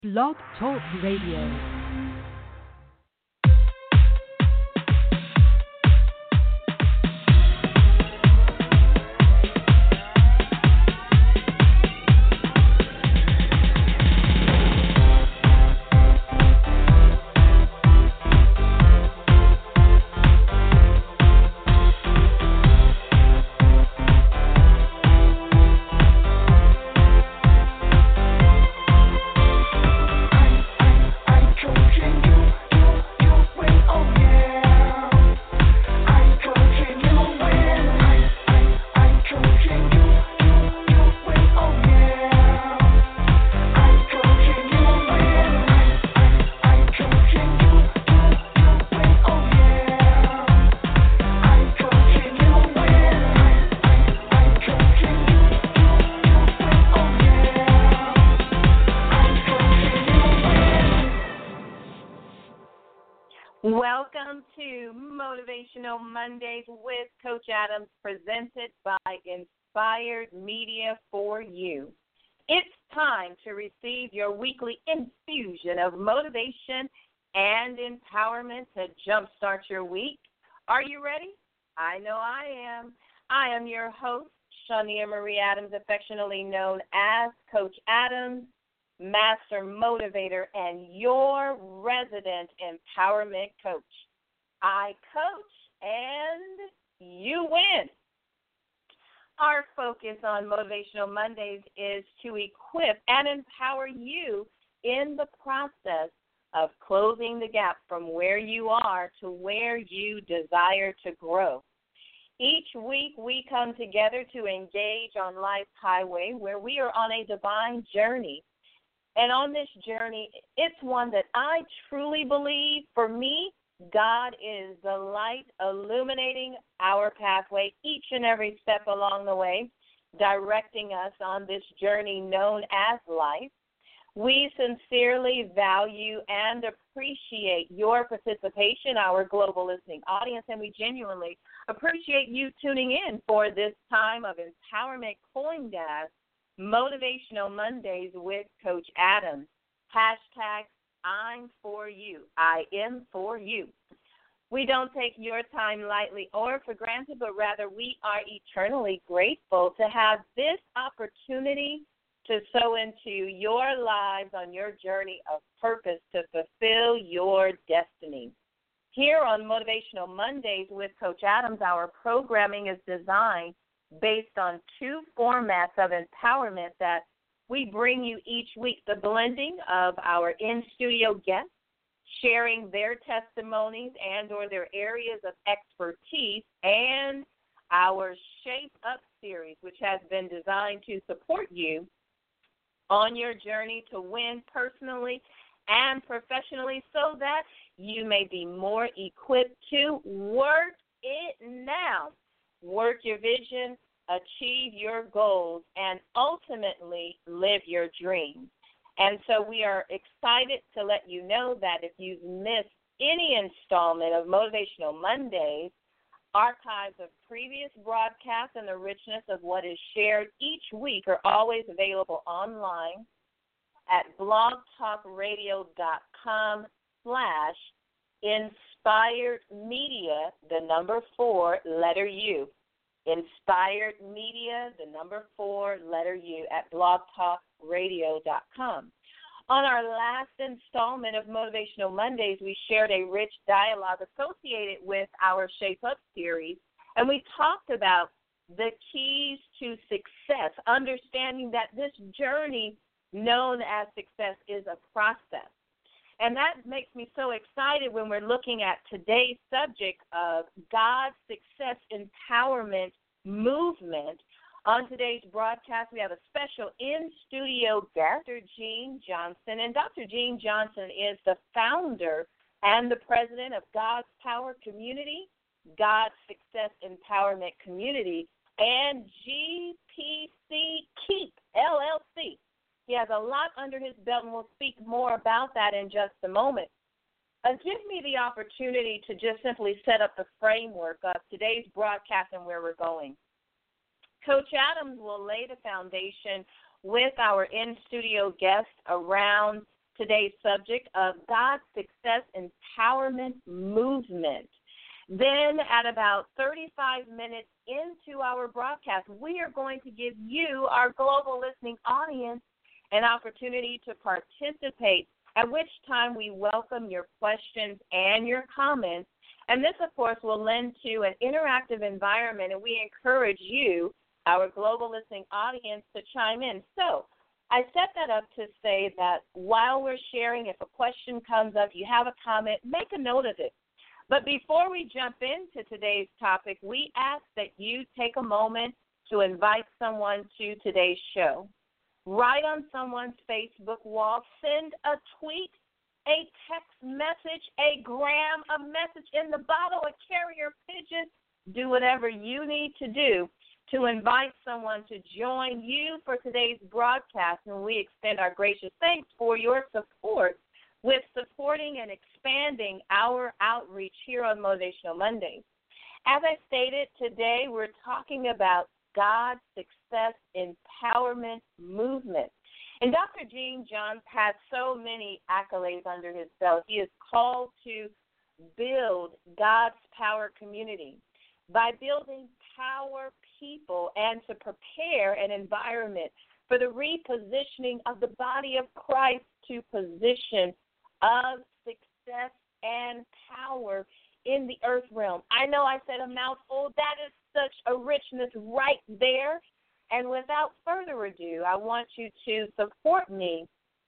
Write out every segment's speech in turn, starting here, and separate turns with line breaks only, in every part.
Blog Talk Radio.
Welcome to Motivational Mondays with Coach Adams, presented by Inspired Media for You. It's time to receive your weekly infusion of motivation and empowerment to jumpstart your week. Are you ready? I know I am. I am your host, Shania Marie Adams, affectionately known as Coach Adams, Master Motivator, and your resident empowerment coach. I coach and you win. Our focus on Motivational Mondays is to equip and empower you in the process of closing the gap from where you are to where you desire to grow. Each week we come together to engage on life's highway where we are on a divine journey. And on this journey, it's one that I truly believe, for me, God is the light illuminating our pathway each and every step along the way, directing us on this journey known as life. We sincerely value and appreciate your participation, our global listening audience, and we genuinely appreciate you tuning in for this time of empowerment coined as Motivational Mondays with Coach Adams. Hashtag I'm for you. I am for you. We don't take your time lightly or for granted, but rather we are eternally grateful to have this opportunity to sow into your lives on your journey of purpose to fulfill your destiny. Here on Motivational Mondays with Coach Adams, our programming is designed based on two formats of empowerment that we bring you each week: the blending of our in-studio guests, sharing their testimonies and or their areas of expertise, and our Shape Up series, which has been designed to support you on your journey to win personally and professionally so that you may be more equipped to work it now. Work your vision, achieve your goals, and ultimately live your dreams. And so we are excited to let you know that if you've missed any installment of Motivational Mondays, archives of previous broadcasts and the richness of what is shared each week are always available online at blogtalkradio.com/inspiredmedia, the number 4, letter U. Inspired Media, the number 4, letter U, at blogtalkradio.com. On our last installment of Motivational Mondays, we shared a rich dialogue associated with our Shape Up series, and we talked about the keys to success, understanding that this journey known as success is a process. And that makes me so excited when we're looking at today's subject of God's success empowerment movement. On today's broadcast, we have a special in-studio guest, Dr. Jean Johnson. And Dr. Jean Johnson is the founder and the president of God's Power Community, God's Success Empowerment Community, and GPC Keep, LLC. He has a lot under his belt, and we'll speak more about that in just a moment. Give me the opportunity to just simply set up the framework of today's broadcast and where we're going. Coach Adams will lay the foundation with our in-studio guests around today's subject of God's Success Empowerment Movement. Then at about 35 minutes into our broadcast, we are going to give you, our global listening audience, an opportunity to participate, at which time we welcome your questions and your comments. And this, of course, will lend to an interactive environment, and we encourage you, our global listening audience, to chime in. So I set that up to say that while we're sharing, if a question comes up, you have a comment, make a note of it. But before we jump into today's topic, we ask that you take a moment to invite someone to today's show. Write on someone's Facebook wall, send a tweet, a text message, a gram, a message in the bottle, a carrier pigeon. Do whatever you need to do to invite someone to join you for today's broadcast. And we extend our gracious thanks for your support with supporting and expanding our outreach here on Motivational Mondays. As I stated, today we're talking about God's Success Empowerment Movement. And Dr. Gene Johnson has so many accolades under his belt. He is called to build God's power community by building power people and to prepare an environment for the repositioning of the body of Christ to position of success and power in the earth realm. I know I said a mouthful. That is such a richness right there. And without further ado, I want you to support me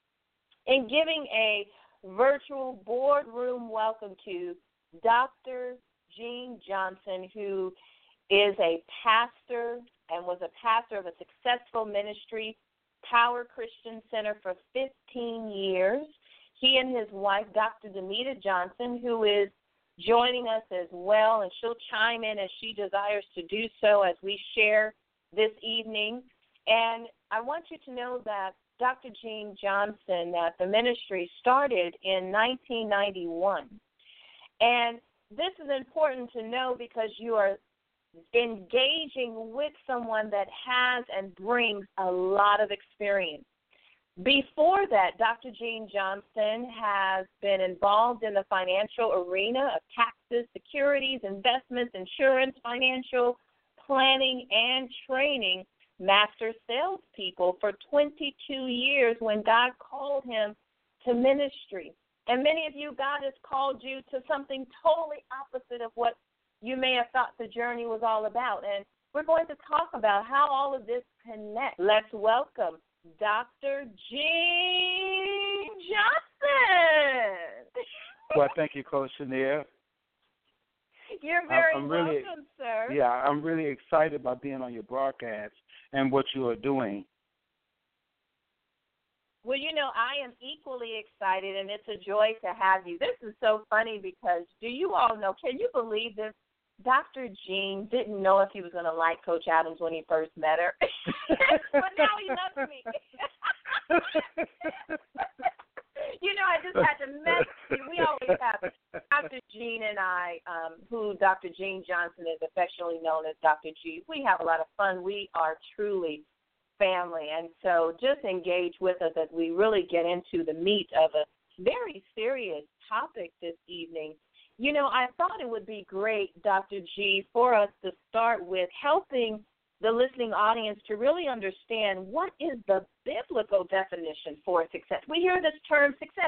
in giving a virtual boardroom welcome to Dr. Gene Johnson, who is a pastor and was a pastor of a successful ministry, Power Christian Center, for 15 years. He and his wife, Dr. Demita Johnson, who is joining us as well, and she'll chime in as she desires to do so as we share this evening. And I want you to know that Dr. Gene Johnson, that the ministry started in 1991. And this is important to know because you are engaging with someone that has and brings a lot of experience. Before that, Dr. Gene Johnson has been involved in the financial arena of taxes, securities, investments, insurance, financial planning, and training master salespeople for 22 years when God called him to ministry. And many of you, God has called you to something totally opposite of what you may have thought the journey was all about. And we're going to talk about how all of this connects. Let's welcome Dr. Gene Johnson.
Well, thank you, Coach Chenier.
You're very welcome, sir.
Yeah, I'm really excited about being on your broadcast and what you are doing.
Well, you know, I am equally excited, and it's a joy to have you. This is so funny because do you all know, can you believe this? Dr. Gene didn't know if he was going to like Coach Adams when he first met her. But now he loves me. You know, I just had to mess with you. We always have Dr. Gene and I, who Dr. Gene Johnson is affectionately known as Dr. G. We have a lot of fun. We are truly family. And so just engage with us as we really get into the meat of a very serious topic this evening. You know, I thought it would be great, Dr. G, for us to start with helping the listening audience to really understand what is the biblical definition for success. We hear this term success.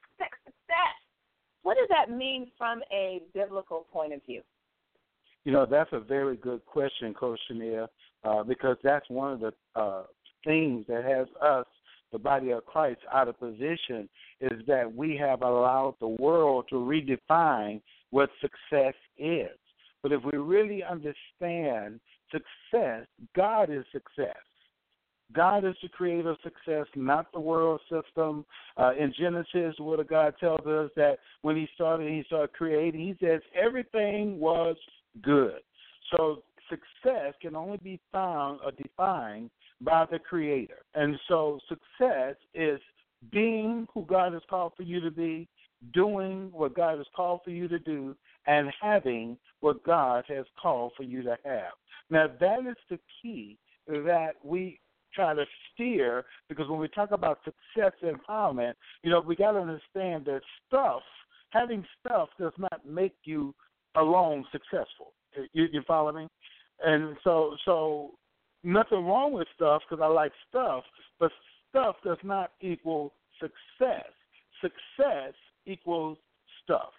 What does that mean from a biblical point of view?
You know, that's a very good question, Coach Chenier, because that's one of the things that has us, the body of Christ, out of position, is that we have allowed the world to redefine what success is. But if we really understand success, God is success. God is the creator of success, not the world system. In Genesis, the Word of God tells us that when he started creating, he says everything was good. So success can only be found or defined by the Creator. And so success is being who God has called for you to be, doing what God has called for you to do, and having what God has called for you to have. Now, that is the key that we try to steer, because when we talk about success and empowerment, we got to understand that having stuff does not make you alone successful. You follow me? And so nothing wrong with stuff, because I like stuff, but stuff does not equal success. Success equals stuff.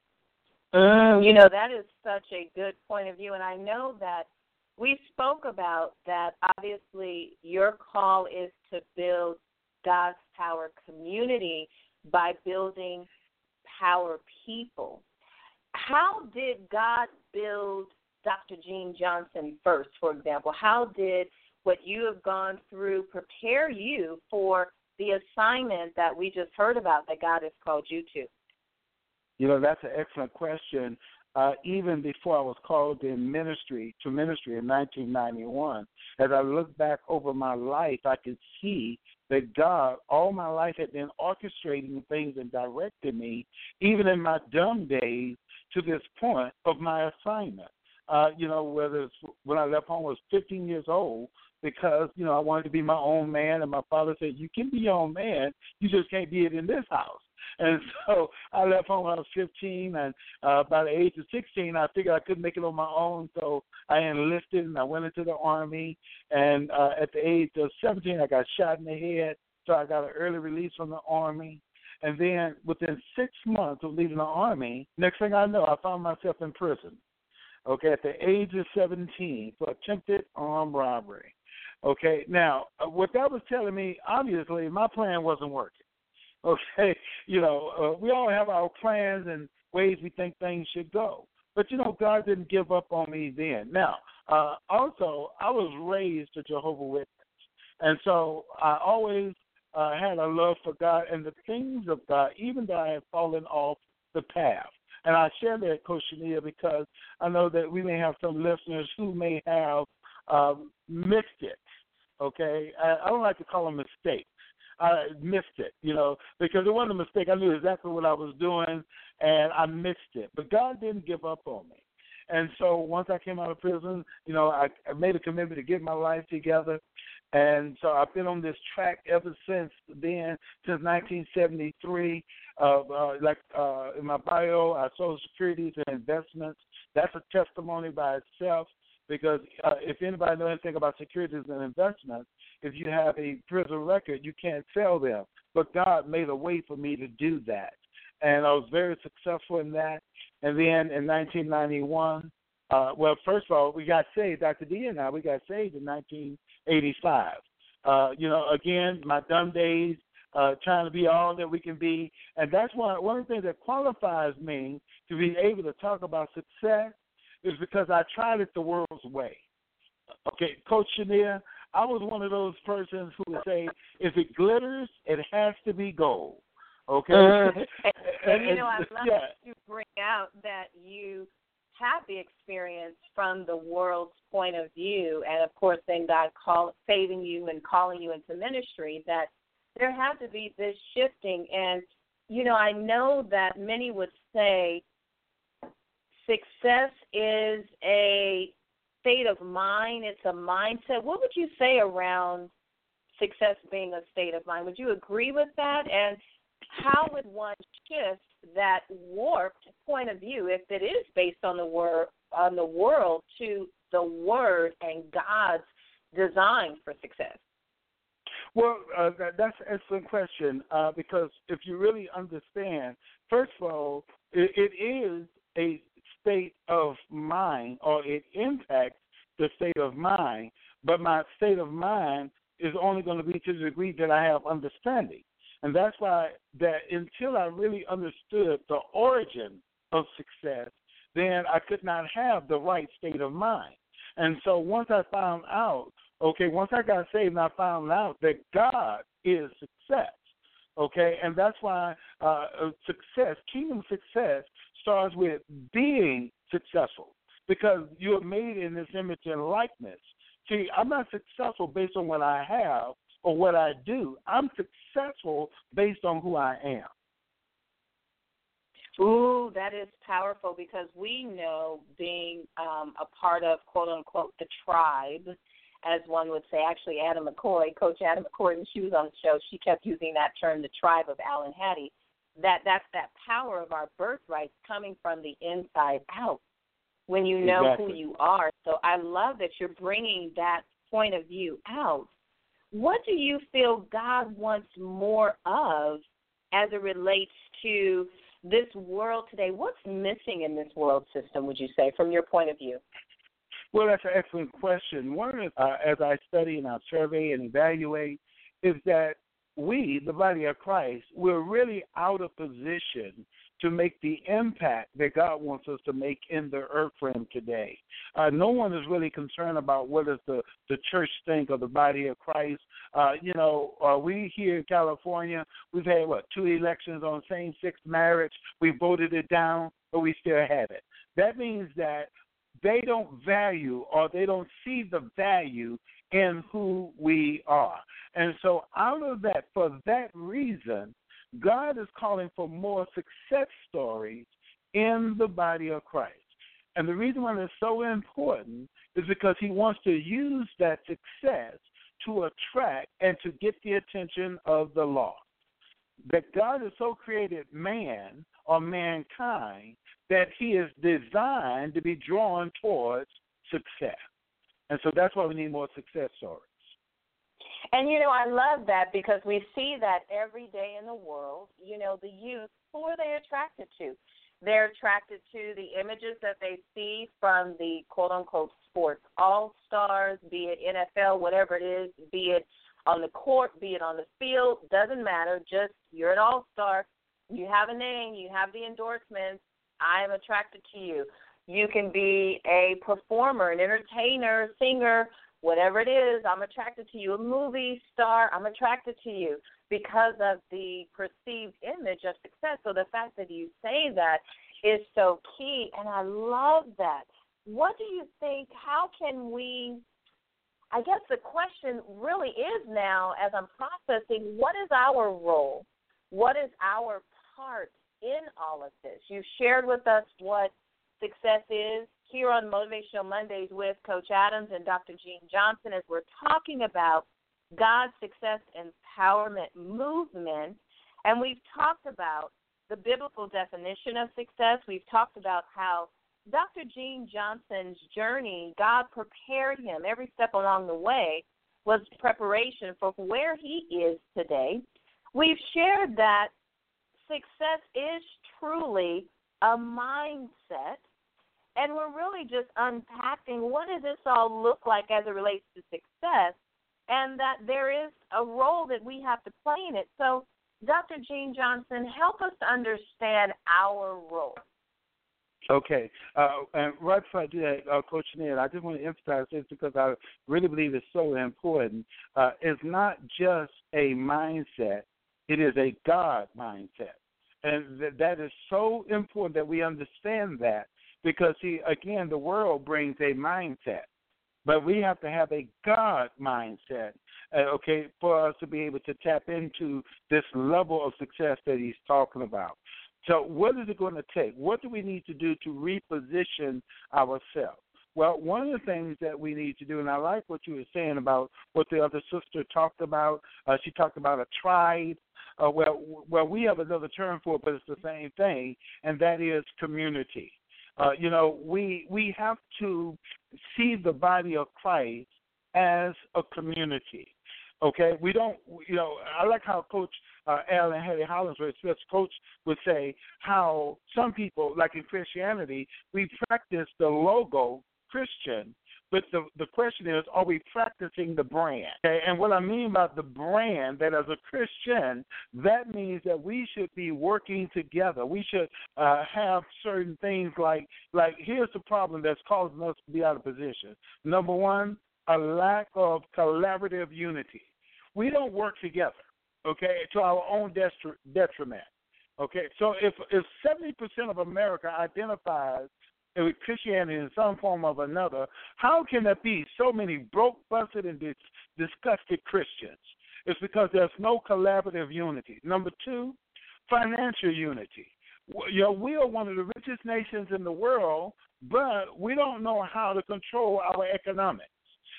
That is such a good point of view, and I know that we spoke about that. Obviously, your call is to build God's power community by building power people. How did God build Dr. Jean Johnson first, for example? How did what you have gone through prepare you for the assignment that we just heard about that God has called you to?
That's an excellent question. Even before I was called in ministry in 1991, as I look back over my life, I could see that God, all my life, had been orchestrating things and directing me, even in my dumb days, to this point of my assignment. Whether it's when I left home, I was 15 years old, because, I wanted to be my own man, and my father said, you can be your own man, you just can't be it in this house. And so I left home when I was 15, and by the age of 16, I figured I couldn't make it on my own, so I enlisted, and I went into the Army, and at the age of 17, I got shot in the head, so I got an early release from the Army. And then within 6 months of leaving the Army, next thing I know, I found myself in prison, at the age of 17, for attempted armed robbery. Now, what that was telling me, obviously, my plan wasn't working. We all have our plans and ways we think things should go. But, God didn't give up on me then. Now, also, I was raised a Jehovah's Witness. And so I always had a love for God and the things of God, even though I had fallen off the path. And I share that, Coach Shania, because I know that we may have some listeners who may have missed it, I don't like to call them mistakes. I missed it, because it wasn't a mistake. I knew exactly what I was doing, and I missed it. But God didn't give up on me. And so once I came out of prison, I made a commitment to get my life together. And so I've been on this track ever since then, since 1973. In my bio, Social Securities and Investments. That's a testimony by itself, because if anybody knows anything about securities and investments, if you have a prison record, you can't sell them. But God made a way for me to do that. And I was very successful in that. And then in 1991, first of all, we got saved. Dr. D and I, we got saved in 1985. Again, my dumb days, trying to be all that we can be. And that's one of the things that qualifies me to be able to talk about success is because I tried it the world's way. Coach Shania, I was one of those persons who would say, if it glitters, it has to be gold.
And I love that you bring out that you have the experience from the world's point of view, and of course then God saving you and calling you into ministry, that there had to be this shifting. And, I know that many would say success is a state of mind, it's a mindset. What would you say around success being a state of mind? Would you agree with that? And how would one shift that warped point of view, if it is based on the world, to the Word and God's design for success?
Well, that's an excellent question, because if you really understand, first of all, it is a state of mind, or it impacts the state of mind, but my state of mind is only going to be to the degree that I have understanding. And that's why that until I really understood the origin of success, then I could not have the right state of mind. And so once I found out, once I got saved and I found out that God is success, and that's why success, kingdom success, starts with being successful, because you are made in this image and likeness. See, I'm not successful based on what I have or what I do. I'm successful based on who I am.
Ooh, that is powerful, because we know being a part of, quote, unquote, the tribe, as one would say. Actually, Adam McCoy, Coach Adam McCoy, when she was on the show, she kept using that term, the tribe of Alan Hattie. That's that power of our birthright coming from the inside out when you know who you are. So I love that you're bringing that point of view out. What do you feel God wants more of as it relates to this world today? What's missing in this world system, would you say, from your point of view?
Well, that's an excellent question. One is, as I study and I survey and evaluate, is that we, the body of Christ, we're really out of position to make the impact that God wants us to make in the earth realm today. No one is really concerned about what does the church think of the body of Christ. We here in California, we've had, 2 elections on same-sex marriage. We voted it down, but we still have it. That means that they don't value or they don't see the value in who we are. And so out of that, for that reason, God is calling for more success stories in the body of Christ. And the reason why it's so important is because he wants to use that success to attract and to get the attention of the lost. That God has so created man or mankind that he is designed to be drawn towards success. And so that's why we need more success stories.
And, I love that because we see that every day in the world. The youth, who are they attracted to? They're attracted to the images that they see from the quote-unquote sports all-stars, be it NFL, whatever it is, be it on the court, be it on the field, doesn't matter. Just you're an all-star. You have a name. You have the endorsements. I am attracted to you. You can be a performer, an entertainer, singer, whatever it is, I'm attracted to you. A movie star, I'm attracted to you because of the perceived image of success. So the fact that you say that is so key, and I love that. What do you think, how can we, I guess the question really is now, as I'm processing, what is our role? What is our part in all of this? You've shared with us what success is here on Motivational Mondays with Coach Adams and Dr. Jean Johnson as we're talking about God's Success Empowerment Movement. And we've talked about the biblical definition of success. We've talked about how Dr. Jean Johnson's journey, God prepared him. Every step along the way was preparation for where he is today. We've shared that success is truly a mindset. And we're really just unpacking what does this all look like as it relates to success, and that there is a role that we have to play in it. So, Dr. Jean Johnson, help us to understand our role.
Okay. And right before I do that, Coach Ned, I just want to emphasize this because I really believe it's so important. It's not just a mindset. It is a God mindset. And that is so important that we understand that. Because, again, the world brings a mindset, but we have to have a God mindset, for us to be able to tap into this level of success that he's talking about. So what is it going to take? What do we need to do to reposition ourselves? Well, one of the things that we need to do, and I like what you were saying about what the other sister talked about. She talked about a tribe. Well, we have another term for it, but it's the same thing, and that is community. We have to see the body of Christ as a community. Okay, we don't. I like how Coach Alan Hattie Hollingsworth, Coach, would say how some people, like in Christianity, we practice the logo Christian, but the question is, are we practicing the brand? Okay, and what I mean by the brand, that as a Christian, that means that we should be working together. We should have certain things like here's the problem that's causing us to be out of position. Number one, a lack of collaborative unity. We don't work together, okay, to our own detriment. Okay, so if 70% of America identifies with Christianity in some form or another, how can there be so many broke, busted, and disgusted Christians? It's because there's no collaborative unity. Number two, financial unity. We are one of the richest nations in the world, but we don't know how to control our economics.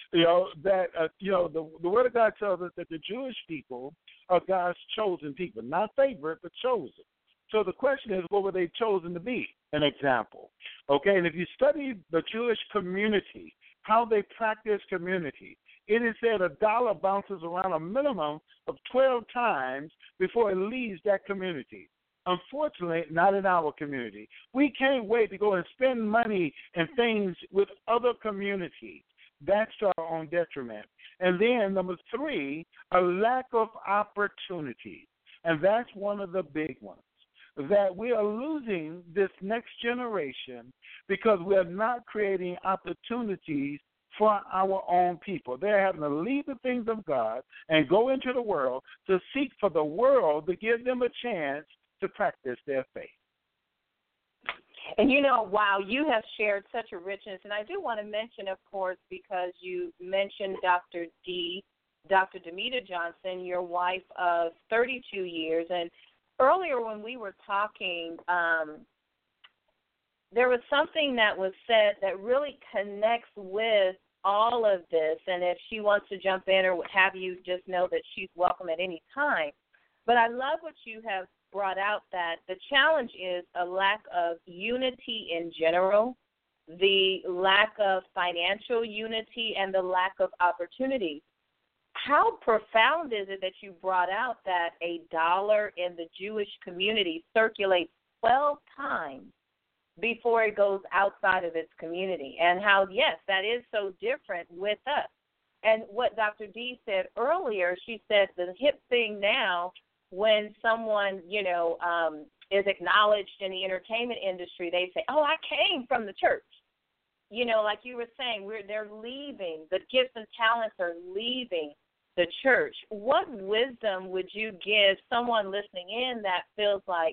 The Word of God tells us that the Jewish people are God's chosen people, not favorite, but chosen. So the question is, what were they chosen to be? An example. Okay, and if you study the Jewish community, how they practice community, it is said a dollar bounces around a minimum of 12 times before it leaves that community. Unfortunately, not in our community. We can't wait to go and spend money and things with other communities. That's to our own detriment. And then, number 3, a lack of opportunity. And that's one of the big ones, that we are losing this next generation because we are not creating opportunities for our own people. They're having to leave the things of God and go into the world to seek for the world to give them a chance to practice their faith.
And wow, you have shared such a richness. And I do want to mention, of course, because you mentioned Dr. Demita Johnson, your wife of 32 years. And earlier when we were talking, there was something that was said that really connects with all of this. And if she wants to jump in or what have you, just know that she's welcome at any time. But I love what you have brought out, that the challenge is a lack of unity in general, the lack of financial unity, and the lack of opportunity. How profound is it that you brought out that a dollar in the Jewish community circulates 12 times before it goes outside of its community, and how, yes, that is so different with us. And what Dr. D said earlier, she said the hip thing now, when someone, is acknowledged in the entertainment industry, they say, oh, I came from the church. Like you were saying, they're leaving. The gifts and talents are leaving the church. What wisdom would you give someone listening in that feels like,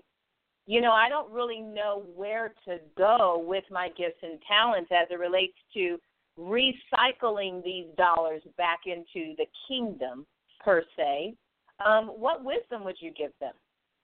I don't really know where to go with my gifts and talents as it relates to recycling these dollars back into the kingdom, per se? What wisdom would you give them?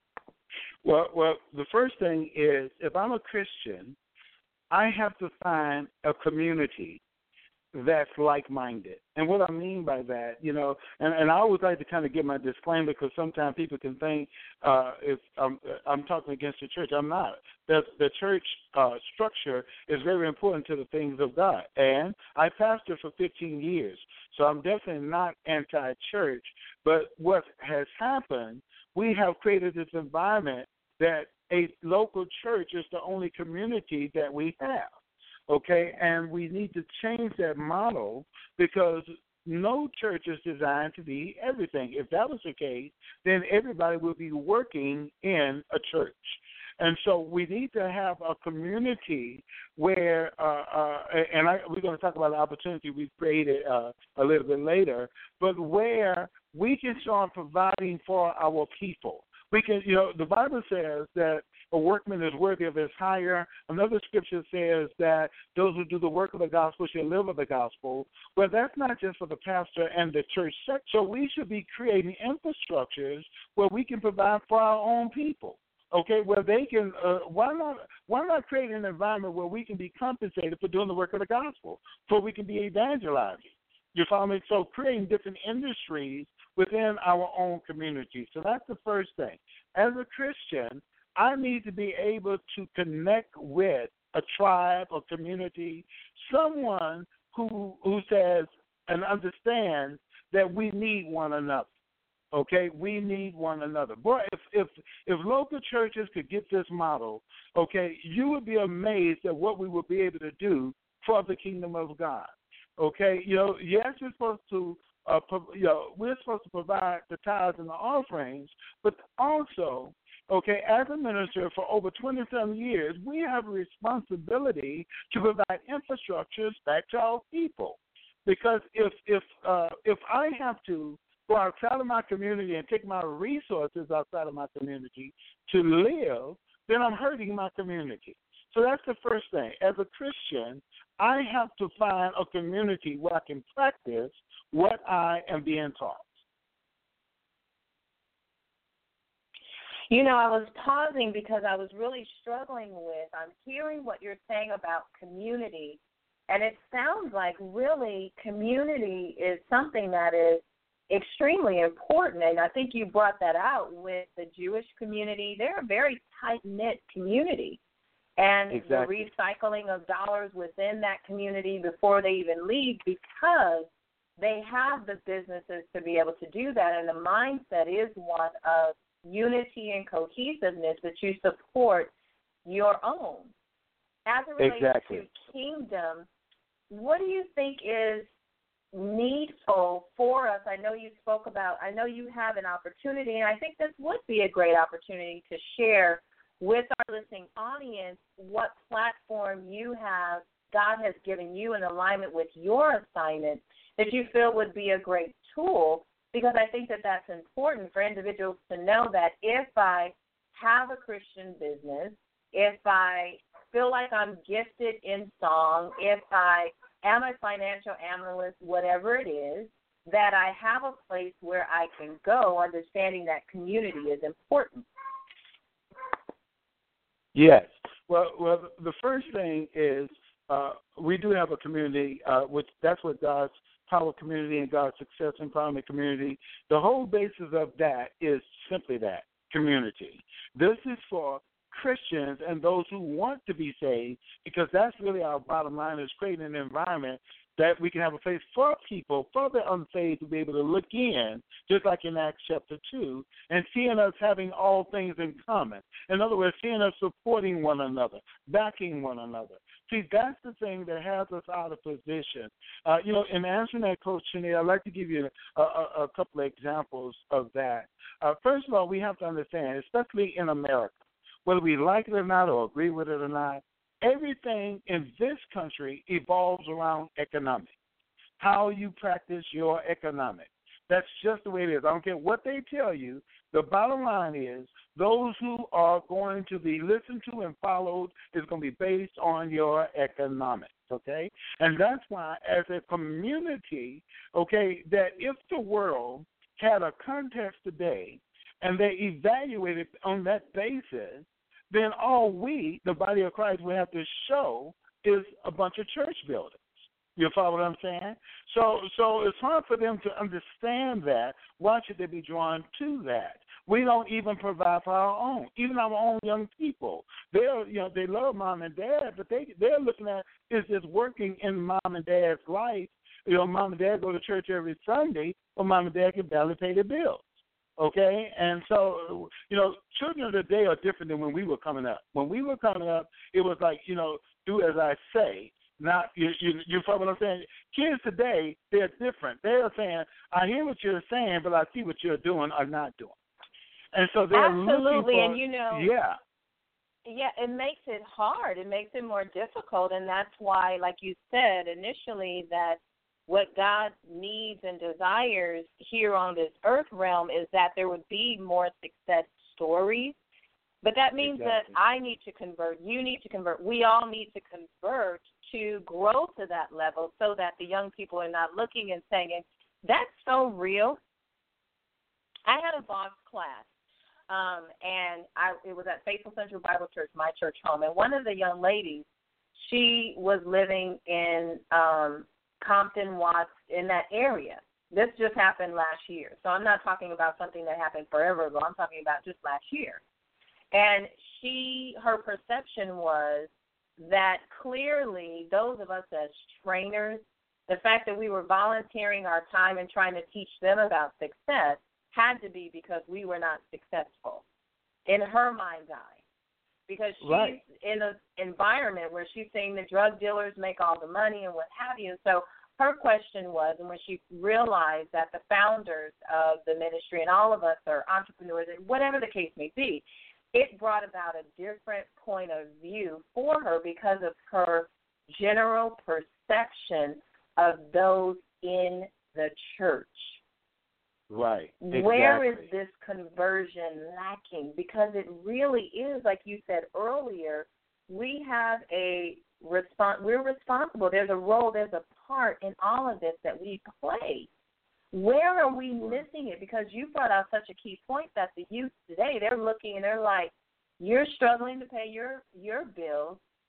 Well, the first thing is, if I'm a Christian, I have to find a community that's like-minded. And what I mean by that, and I always like to kind of give my disclaimer, because sometimes people can think if I'm talking against the church. I'm not. The church structure is very important to the things of God. And I pastored for 15 years, so I'm definitely not anti-church. But what has happened, we have created this environment that a local church is the only community that we have. Okay, and we need to change that model, because no church is designed to be everything. If that was the case, then everybody would be working in a church. And so we need to have a community where, we're going to talk about the opportunity we've created a little bit later, but where we can start providing for our people. We can, the Bible says that a workman is worthy of his hire. Another scripture says that those who do the work of the gospel shall live of the gospel. But that's not just for the pastor and the church sector. So we should be creating infrastructures where we can provide for our own people. Okay, where they can, why not create an environment where we can be compensated for doing the work of the gospel, so we can be evangelizing? You follow me? So creating different industries within our own community. So that's the first thing. As a Christian, I need to be able to connect with a tribe or community, someone who says and understands that we need one another. Okay, we need one another. Boy, if local churches could get this model, okay, you would be amazed at what we would be able to do for the kingdom of God. Okay, yes, we're supposed to provide the tithes and the offerings, but also, okay, as a minister for over 27 years, we have a responsibility to provide infrastructures back to our people. Because if I have to go outside of my community and take my resources outside of my community to live, then I'm hurting my community. So that's the first thing. As a Christian, I have to find a community where I can practice what I am being taught.
I was pausing because I was really struggling with, I'm hearing what you're saying about community, And it sounds like really community is something that is extremely important. And I think you brought that out with the Jewish community. They're a very tight-knit community. And
exactly.
the recycling of dollars within that community before they even leave, because they have the businesses to be able to do that. And the mindset is one of unity and cohesiveness, that you support your own. As it relates
exactly.
to kingdom, what do you think is needful for us? I know you have an opportunity, and I think this would be a great opportunity to share with our listening audience what platform God has given you in alignment with your assignment that you feel would be a great tool, because I think that that's important for individuals to know that if I have a Christian business, if I feel like I'm gifted in song, if I am a financial analyst, whatever it is, that I have a place where I can go, understanding that community is important.
Yes. Well, the first thing is we do have a community, which that's what God's Power Community and God's Success Empowerment Community. The whole basis of that is simply that, community. This is for Christians and those who want to be saved, because that's really our bottom line, is creating an environment that we can have a place for people, for the unsaved, to be able to look in, just like in Acts chapter 2, and seeing us having all things in common. In other words, seeing us supporting one another, backing one another. See, that's the thing that has us out of position. In answering that, Coach Shanae, I'd like to give you a couple of examples of that. First of all, we have to understand, especially in America, whether we like it or not or agree with it or not, everything in this country evolves around economics, how you practice your economics. That's just the way it is. I don't care what they tell you. The bottom line is those who are going to be listened to and followed is going to be based on your economics, okay? And that's why as a community, okay, that if the world had a contest today and they evaluated on that basis, then all we, the body of Christ, will have to show is a bunch of church buildings. You follow what I'm saying? So it's hard for them to understand that. Why should they be drawn to that? We don't even provide for our own, even our own young people. They love mom and dad, but they're looking at, is this working in mom and dad's life? Mom and dad go to church every Sunday, but mom and dad can barely pay their bills. Okay, and so, children of the day are different than when we were coming up. When we were coming up, it was like, do as I say. Not you follow what I'm saying? Kids today, they're different. They're saying, I hear what you're saying, but I see what you're doing or not doing. And so they're
absolutely,
looking for,
and Yeah, it makes it hard. It makes it more difficult, and that's why, like you said initially, that what God needs and desires here on this earth realm is that there would be more success stories. But that means
exactly.
that I need to convert, you need to convert, we all need to convert to grow to that level so that the young people are not looking and saying, that's so real. I had a boss class, and it was at Faithful Central Bible Church, my church home, and one of the young ladies, she was living in Compton, Watts, in that area. This just happened last year. So I'm not talking about something that happened forever ago. I'm talking about just last year. And her perception was that clearly those of us as trainers, the fact that we were volunteering our time and trying to teach them about success had to be because we were not successful in her mind's eye. Because she's in an environment where she's seeing the drug dealers make all the money and what have you. So her question was, and when she realized that the founders of the ministry and all of us are entrepreneurs, and whatever the case may be, it brought about a different point of view for her because of her general perception of those in the church.
Right. Exactly.
Where is this conversion lacking? Because it really is, like you said earlier, we have we're responsible. There's a role, there's a part in all of this that we play. Where are we missing it? Because you brought out such a key point that the youth today, they're looking and they're like, you're struggling to pay your bills.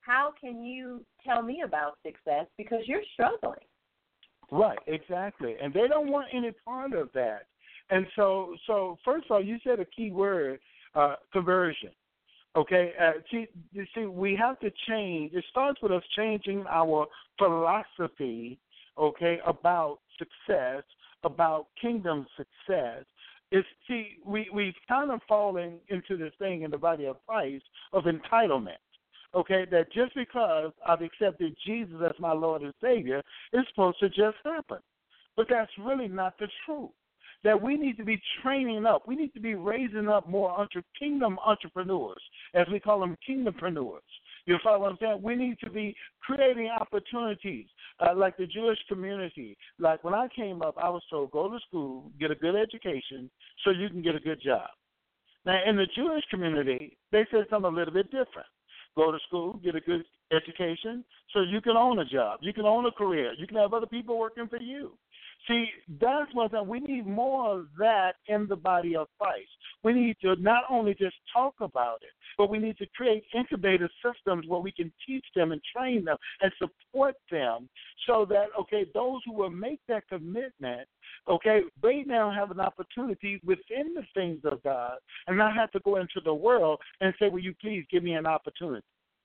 how can you tell me about success because you're struggling?
Right, exactly. And they don't want any part of that. And so first of all, you said a key word, conversion. Okay, you see, we have to change. It starts with us changing our philosophy, okay, about success, about kingdom success. We've kind of fallen into this thing in the body of Christ of entitlement. Okay, that just because I've accepted Jesus as my Lord and Savior, it's supposed to just happen. But that's really not the truth. That we need to be training up. We need to be raising up more kingdom entrepreneurs, as we call them, kingdompreneurs. You follow what I'm saying? We need to be creating opportunities, like the Jewish community. Like when I came up, I was told, go to school, get a good education, so you can get a good job. Now, in the Jewish community, they said something a little bit different. Go to school, get a good education, so you can own a job. You can own a career. You can have other people working for you. See, that's what we need more of that in the body of Christ. We need to not only just talk about it, but we need to create incubator systems where we can teach them and train them and support them so that, okay, those who will make that commitment, okay, they now have an opportunity within the things of God and not have to go into the world and say, will you please give me an opportunity?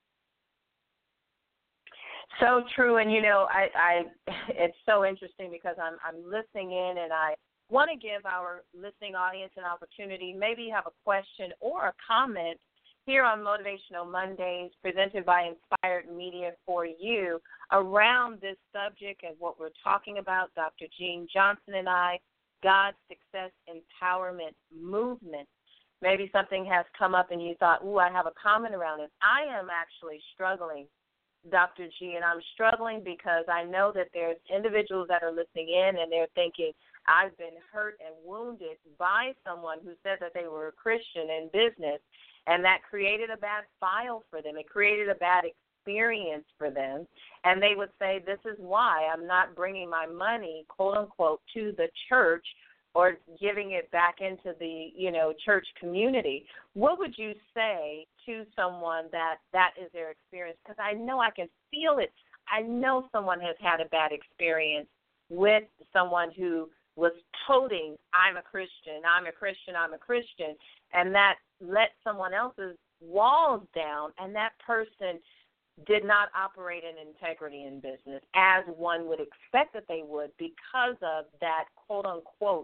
So true, and I it's so interesting because I'm listening in, and I want to give our listening audience an opportunity. Maybe you have a question or a comment here on Motivational Mondays, presented by Inspired Media for you, around this subject and what we're talking about. Dr. Jean Johnson and I, God's Success Empowerment Movement. Maybe something has come up and you thought, ooh, I have a comment around it. I am actually struggling, Dr. G, and I'm struggling because I know that there's individuals that are listening in and they're thinking, I've been hurt and wounded by someone who said that they were a Christian in business, and that created a bad file for them. It created a bad experience for them, and they would say, this is why I'm not bringing my money, quote unquote, to the church or giving it back into the, church community. What would you say to someone that is their experience? Because I know I can feel it. I know someone has had a bad experience with someone who was toting, I'm a Christian, I'm a Christian, I'm a Christian, and that let someone else's walls down, and that person did not operate in integrity in business as one would expect that they would because of that, quote unquote,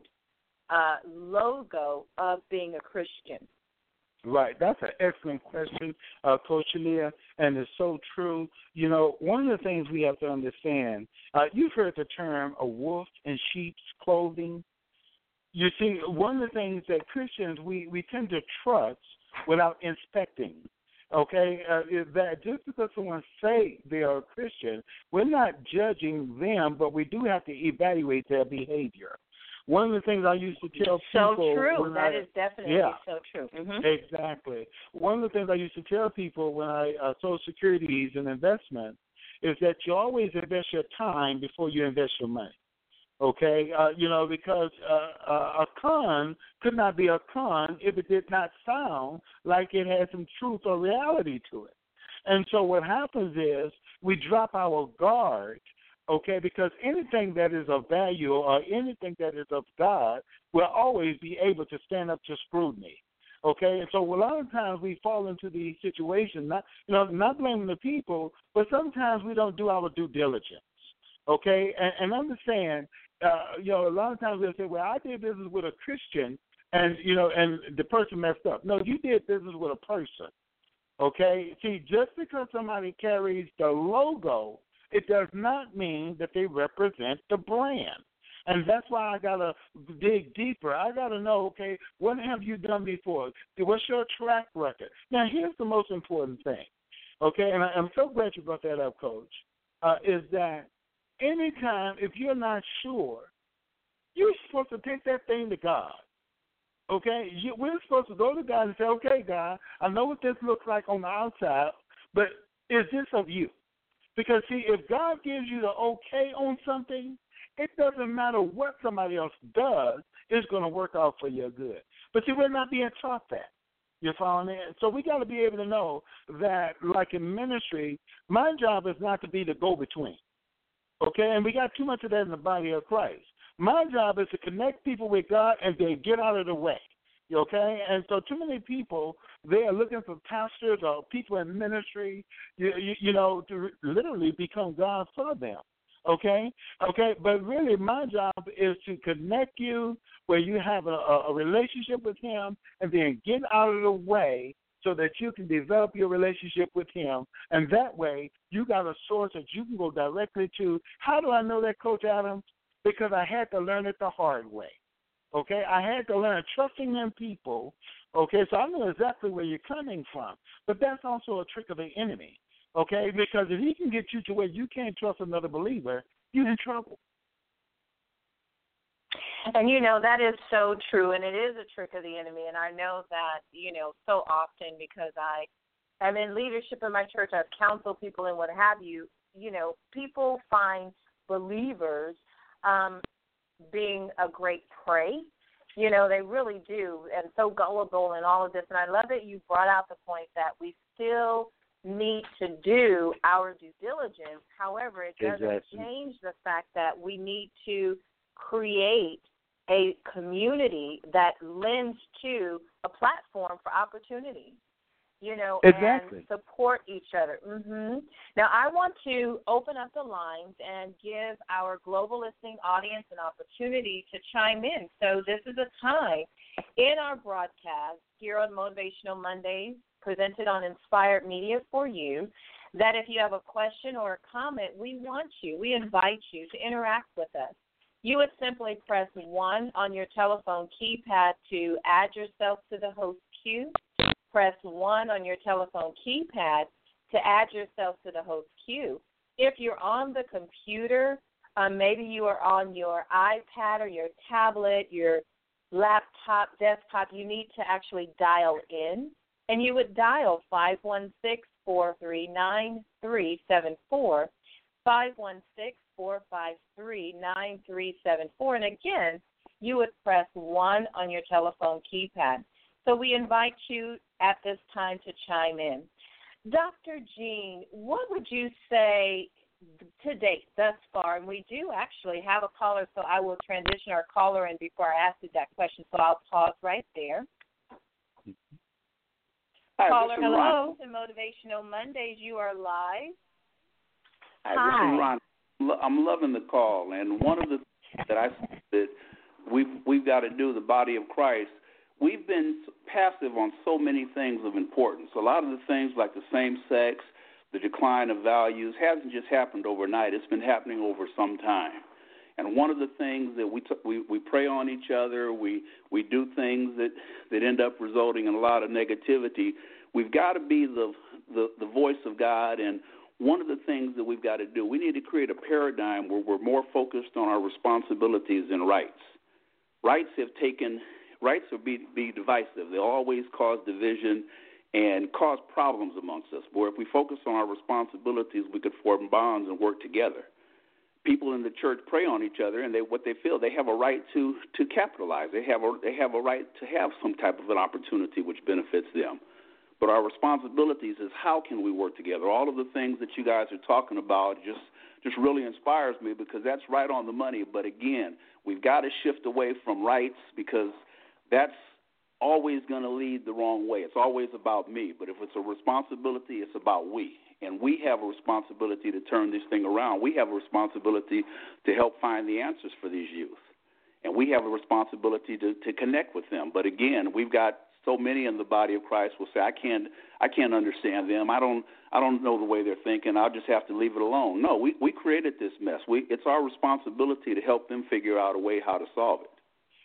logo of being a Christian.
Right. That's an excellent question, Coach Shania, and it's so true. One of the things we have to understand, you've heard the term a wolf in sheep's clothing. You see, one of the things that Christians, we tend to trust without inspecting. Okay, is that just because someone say they are a Christian, we're not judging them, but we do have to evaluate their behavior. One of the things I used to tell people.
So true. That is definitely so true. Mm-hmm.
Exactly. One of the things I used to tell people when I sold securities and investment is that you always invest your time before you invest your money. Okay? Because a con could not be a con if it did not sound like it had some truth or reality to it. And so what happens is we drop our guard. Okay, because anything that is of value or anything that is of God will always be able to stand up to scrutiny. Okay, and so a lot of times we fall into these situations, not blaming the people, but sometimes we don't do our due diligence. Okay, and understand, a lot of times we'll say, well, I did business with a Christian, and the person messed up. No, you did business with a person. Okay, see, just because somebody carries the logo, it does not mean that they represent the brand. And that's why I got to dig deeper. I got to know, okay, what have you done before? What's your track record? Now, here's the most important thing, okay, and I'm so glad you brought that up, Coach, is that anytime, if you're not sure, you're supposed to take that thing to God, okay? We're supposed to go to God and say, okay, God, I know what this looks like on the outside, but is this of you? Because, see, if God gives you the okay on something, it doesn't matter what somebody else does, it's going to work out for your good. But, see, we're not being taught that. You follow me? So we got to be able to know that, like in ministry, my job is not to be the go-between, okay? And we got too much of that in the body of Christ. My job is to connect people with God and then get out of the way, okay? And so too many people, they are looking for pastors or people in ministry, you know, to literally become God for them. Okay, but really my job is to connect you where you have a relationship with him and then get out of the way so that you can develop your relationship with him. And that way you got a source that you can go directly to. How do I know that, Coach Adams? Because I had to learn it the hard way. Okay, I had to learn trusting in people. Okay, so I know exactly where you're coming from. But that's also a trick of the enemy. Okay, because if he can get you to where you can't trust another believer, you're in trouble.
And, you know, that is so true, and it is a trick of the enemy. And I know that, you know, so often because I am in leadership in my church, I've counseled people and what have you. You know, people find believers being a great prey. You know, they really do, and so gullible and all of this. And I love that you brought out the point that we still need to do our due diligence. However, it doesn't change the fact that we need to create a community that lends to a platform for opportunity, you know, and support each other. Now, I want to open up the lines and give our global listening audience an opportunity to chime in. So this is a time in our broadcast here on Motivational Mondays, presented on Inspired Media for you, that if you have a question or a comment, we invite you to interact with us. You would simply press 1 on your telephone keypad to add yourself to the host queue. Press 1 on your telephone keypad to add yourself to the host queue. If you're on the computer, maybe you are on your iPad or your tablet, your laptop, desktop, you need to actually dial in. And you would dial 516-439-9374, 516-453-9374. And again, you would press 1 on your telephone keypad. So we invite you at this time to chime in. Dr. Jean, what would you say to date thus far? And we do actually have a caller, so I will transition our caller in before I ask you that question. So I'll pause right there.
Hi,
caller, hello to Motivational Mondays. You are live.
Hi. This is Ron. I'm loving the call, and one of the things that I think that we've got to do, the body of Christ, we've been passive on so many things of importance. A lot of the things like the same sex, the decline of values, hasn't just happened overnight. It's been happening over some time. And one of the things that we prey on each other, we do things that end up resulting in a lot of negativity. We've got to be the voice of God, and one of the things that we've got to do, we need to create a paradigm where we're more focused on our responsibilities and rights. Rights are be divisive. They'll always cause division and cause problems amongst us. Where if we focus on our responsibilities, we could form bonds and work together. People in the church prey on each other, and what they feel they have a right to capitalize. They have a right to have some type of an opportunity which benefits them. But our responsibilities is how can we work together? All of the things that you guys are talking about just really inspires me because that's right on the money. But again, we've got to shift away from rights because that's always going to lead the wrong way. It's always about me. But if it's a responsibility, it's about we. And we have a responsibility to turn this thing around. We have a responsibility to help find the answers for these youth. And we have a responsibility to connect with them. But again, we've got so many in the body of Christ will say, I can't understand them. I don't know the way they're thinking. I'll just have to leave it alone. No, we created this mess. It's our responsibility to help them figure out a way how to solve it.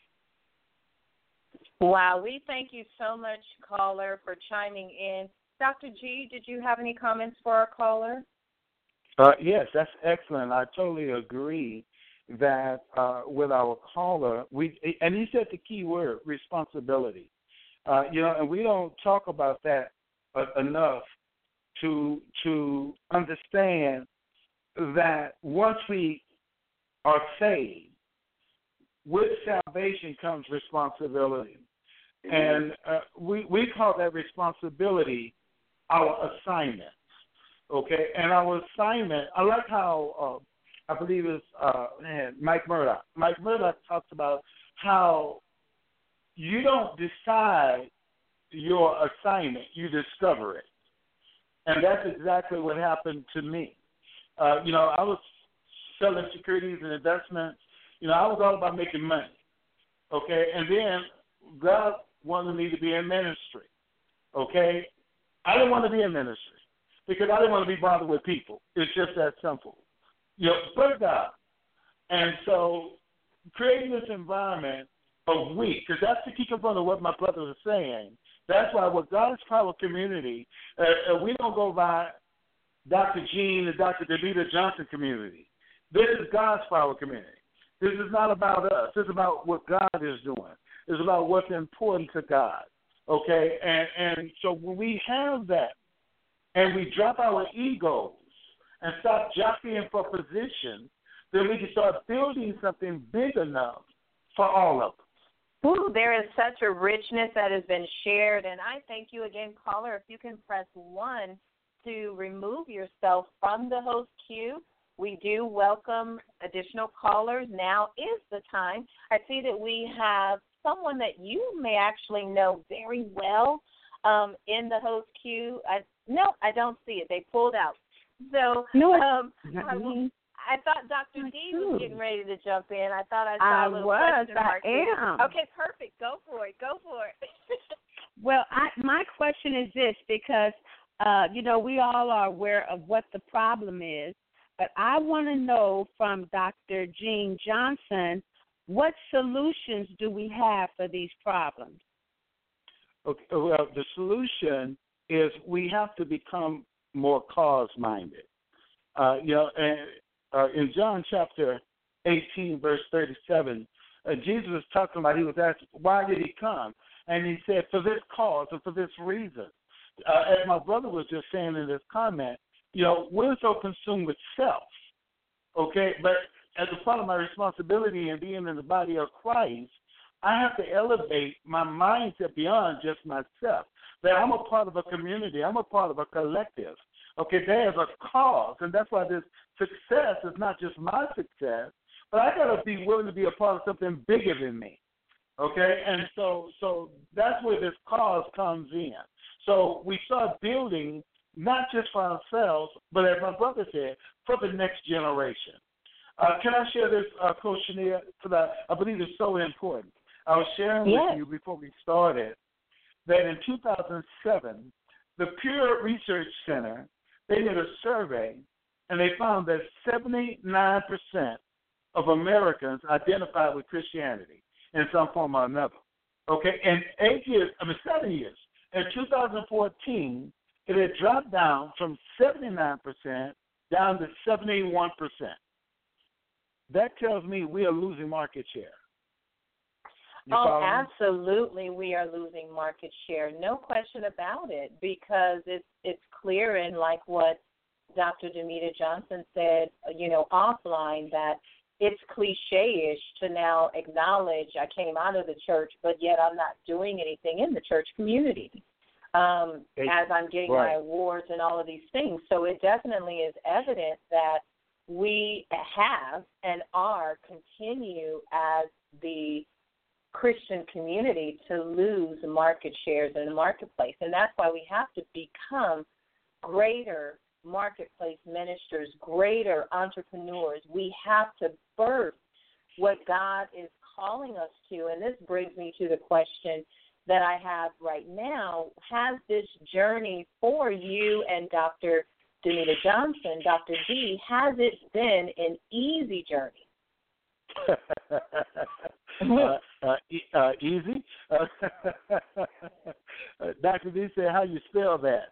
Wow, we thank you so much, caller, for chiming in. Dr. G, did you have any comments for our caller?
Yes, that's excellent. I totally agree that with our caller, and he said the key word, responsibility. And we don't talk about that enough to understand that once we are saved, with salvation comes responsibility. And we call that responsibility our assignment. Okay, and our assignment, I like how I believe it's Mike Murdoch. Mike Murdoch talks about how you don't decide your assignment, you discover it. And that's exactly what happened to me. I was selling securities and investments. I was all about making money. Okay, and then God wanted me to be in ministry. Okay, I didn't want to be in ministry because I didn't want to be bothered with people. It's just that simple. But God. And so creating this environment of we, because that's the key component of what my brother was saying. That's why with God's Power Community, we don't go by Dr. Gene and Dr. Danita Johnson community. This is God's Power Community. This is not about us. This is about what God is doing. It's about what's important to God. Okay? And so when we have that and we drop our egos and stop jockeying for position, then we can start building something big enough for all of us.
Ooh, there is such a richness that has been shared, and I thank you again, caller. If you can press 1 to remove yourself from the host queue, we do welcome additional callers. Now is the time. I see that we have someone that you may actually know very well in the host queue. No, I don't see it. They pulled out. So I thought Dr. D was getting ready to jump in. I thought I saw a little question mark.
I am.
Okay, perfect. Go for it.
Well, my question is this, because, we all are aware of what the problem is, but I want to know from Dr. Gene Johnson, what solutions do we have for these problems?
Okay, well, the solution is we have to become more cause-minded. In John chapter 18, verse 37, Jesus was talking about, he was asked, why did he come? And he said, for this cause and for this reason. As my brother was just saying in his comment, we're so consumed with self, okay? But as a part of my responsibility in being in the body of Christ, I have to elevate my mindset beyond just myself. That I'm a part of a community. I'm a part of a collective. Okay, there's a cause, and that's why this success is not just my success, but I got to be willing to be a part of something bigger than me. Okay, and so that's where this cause comes in. So we start building not just for ourselves, but as my brother said, for the next generation. Can I share this, Coach Shania? Because I believe it's so important. I was sharing with you before we started that in 2007, the Pew Research Center, they did a survey, and they found that 79% of Americans identified with Christianity in some form or another. Okay, and 7 years. In 2014, it had dropped down from 79% down to 71%. That tells me we are losing market share.
Absolutely, we are losing market share. No question about it, because it's clear, and like what Dr. Danita Johnson said, offline, that it's cliche-ish to now acknowledge I came out of the church, but yet I'm not doing anything in the church community as I'm getting my awards and all of these things. So it definitely is evident that we have and are continue as the Christian community to lose market shares in the marketplace. And that's why we have to become greater marketplace ministers, greater entrepreneurs. We have to birth what God is calling us to. And this brings me to the question that I have right now. Has this journey for you and Dr. Danita Johnson, Dr. D, has it been an easy journey?
Easy? Dr. D said, how you spell that?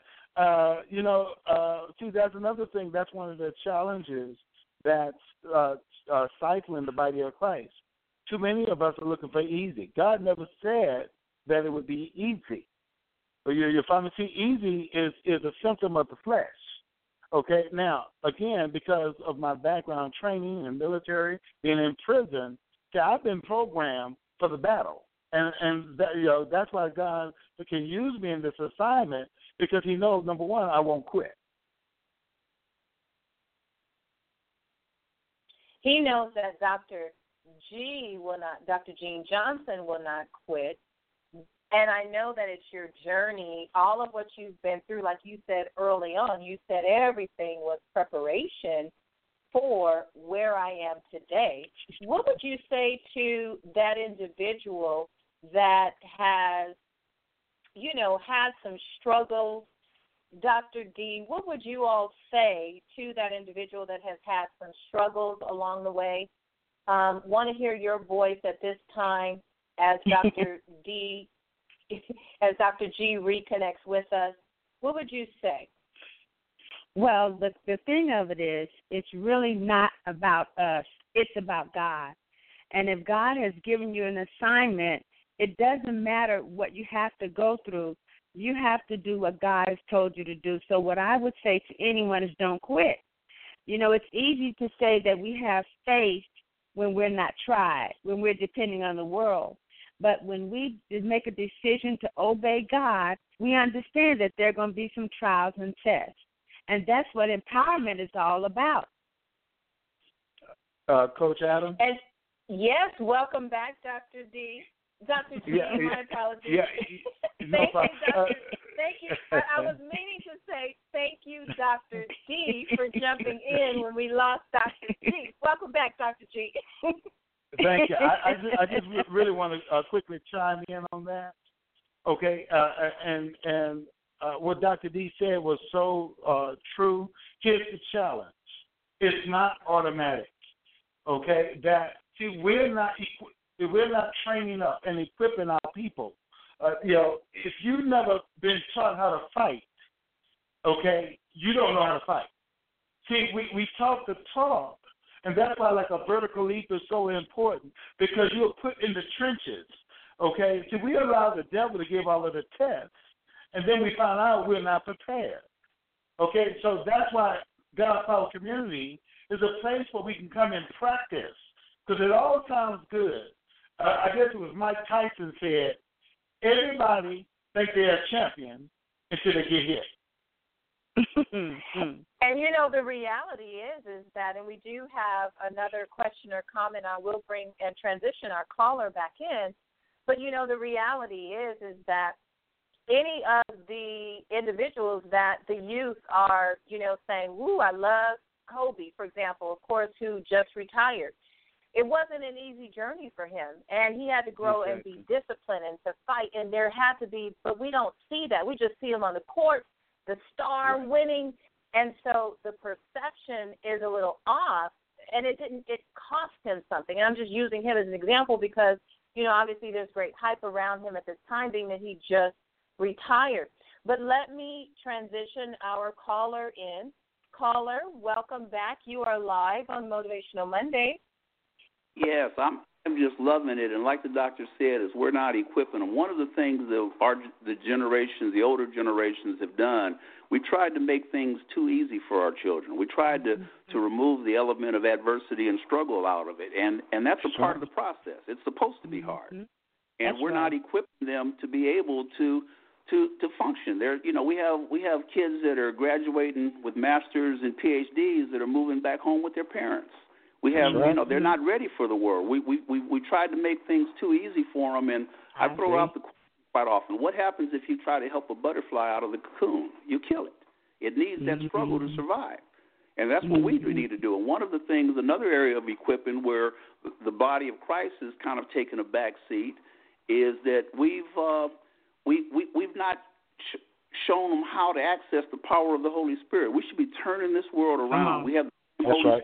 See, that's another thing. That's one of the challenges that's stifling the body of Christ. Too many of us are looking for easy. God never said that it would be easy. But you're finally see, easy is a symptom of the flesh. Okay, now, again, because of my background training in military, being in prison, I've been programmed for the battle. And that, that's why God can use me in this assignment, because He knows, number one, I won't quit.
He knows that Dr. Jean Johnson will not quit. And I know that it's your journey, all of what you've been through. Like you said early on, you said everything was preparation for where I am today. What would you say to that individual that has, had some struggles? Dr. D, what would you all say to that individual that has had some struggles along the way? Want to hear your voice at this time as Dr. D, as Dr. G reconnects with us. What would you say?
Well, the thing of it is, it's really not about us. It's about God. And if God has given you an assignment, it doesn't matter what you have to go through. You have to do what God has told you to do. So what I would say to anyone is don't quit. It's easy to say that we have faith when we're not tried, when we're depending on the world. But when we make a decision to obey God, we understand that there are going to be some trials and tests. And that's what empowerment is all about.
Coach Adam?
And yes, welcome back, Dr. D. Dr. G, my apologies. Thank you. I was meaning to say thank you, Dr. D, for jumping in when we lost Dr. G. Welcome back, Dr. G.
Thank you. I just really want to quickly chime in on that. Okay, and what Dr. D said was so true. Here's the challenge: it's not automatic. Okay, we're not training up and equipping our people. If you've never been taught how to fight, okay, you don't know how to fight. See, we talk the talk, and that's why like a vertical leap is so important, because you're put in the trenches, okay? See, we allow the devil to give all of the tests, and then we find out we're not prepared, okay? So that's why God Power Community is a place where we can come and practice, because it all sounds good. I guess it was Mike Tyson said, everybody thinks they're a champion until they get hit.
And, the reality is that, and we do have another question or comment I will bring and transition our caller back in, but, the reality is that any of the individuals that the youth are, saying, ooh, I love Kobe, for example, of course, who just retired. It wasn't an easy journey for him, and he had to grow and be disciplined and to fight, and there had to be, but we don't see that. We just see him on the court, the star winning, and so the perception is a little off, and it cost him something. And I'm just using him as an example because, obviously there's great hype around him at this time, being that he just retired. But let me transition our caller in. Caller, welcome back. You are live on Motivational Monday.
Yes, I'm just loving it, and like the doctor said, is we're not equipping them. One of the things that the older generations have done, we tried to make things too easy for our children. We tried to remove the element of adversity and struggle out of it, and that's a part of the process. It's supposed to be hard, and we're not equipping them to be able to function. There, we have kids that are graduating with masters and PhDs that are moving back home with their parents. We have, they're not ready for the world. We tried to make things too easy for them, and I throw out the question quite often. What happens if you try to help a butterfly out of the cocoon? You kill it. It needs that struggle to survive, and that's what we need to do. And one of the things, another area of equipping where the body of Christ has kind of taken a back seat, is that we've not shown them how to access the power of the Holy Spirit. We should be turning this world around. We have the Holy Spirit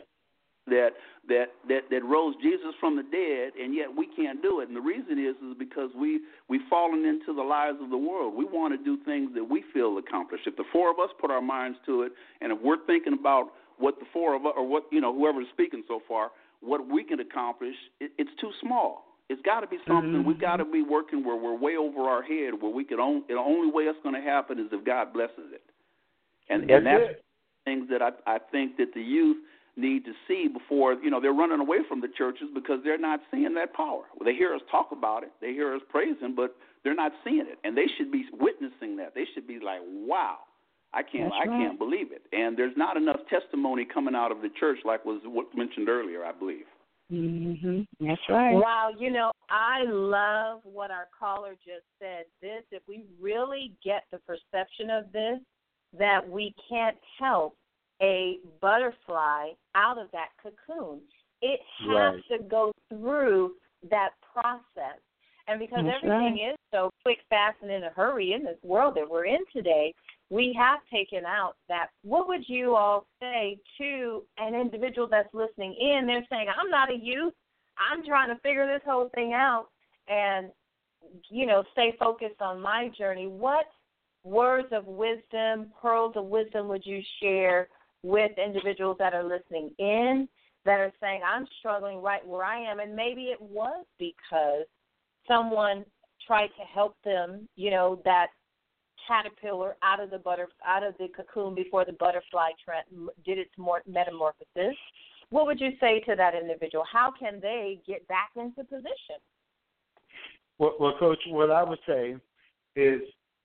that rose Jesus from the dead, and yet we can't do it. And the reason is because we've fallen into the lies of the world. We want to do things that we feel accomplished. If the four of us put our minds to it, and if we're thinking about what the four of us, or what whoever's speaking so far, what we can accomplish, it's too small. It's got to be something. We've got to be working where we're way over our head, where we can. The only way it's going to happen is if God blesses it. And that's things that I think that the youth need to see before, they're running away from the churches because they're not seeing that power. They hear us talk about it. They hear us praising, but they're not seeing it. And they should be witnessing that. They should be like, wow, I can't believe it. And there's not enough testimony coming out of the church like was mentioned earlier, I believe.
That's right.
Wow, I love what our caller just said. If we really get the perception of this, that we can't help a butterfly out of that cocoon. It has to go through that process. And because everything is so quick, fast, and in a hurry in this world that we're in today, we have taken out that. What would you all say to an individual that's listening in? They're saying, I'm not a youth. I'm trying to figure this whole thing out and, stay focused on my journey. What words of wisdom, pearls of wisdom would you share with individuals that are listening in that are saying, I'm struggling right where I am, and maybe it was because someone tried to help them, that caterpillar out of the cocoon before the butterfly did its metamorphosis. What would you say to that individual? How can they get back into position?
Well, Coach, what I would say is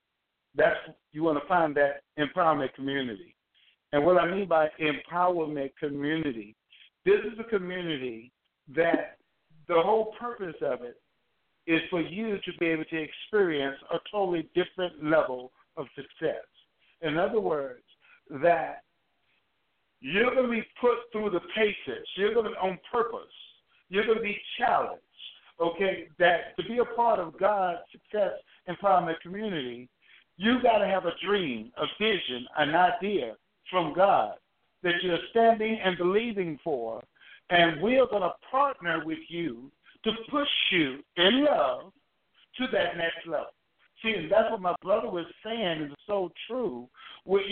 you want to find that empowerment community. And what I mean by empowerment community, this is a community that the whole purpose of it is for you to be able to experience a totally different level of success. In other words, that you're going to be put through the paces. You're going to be on purpose. You're going to be challenged, okay, that to be a part of God's success empowerment community, you got to have a dream, a vision, an idea from God that you're standing and believing for, and we're going to partner with you to push you in love to that next level. See, and that's what my brother was saying is so true. We've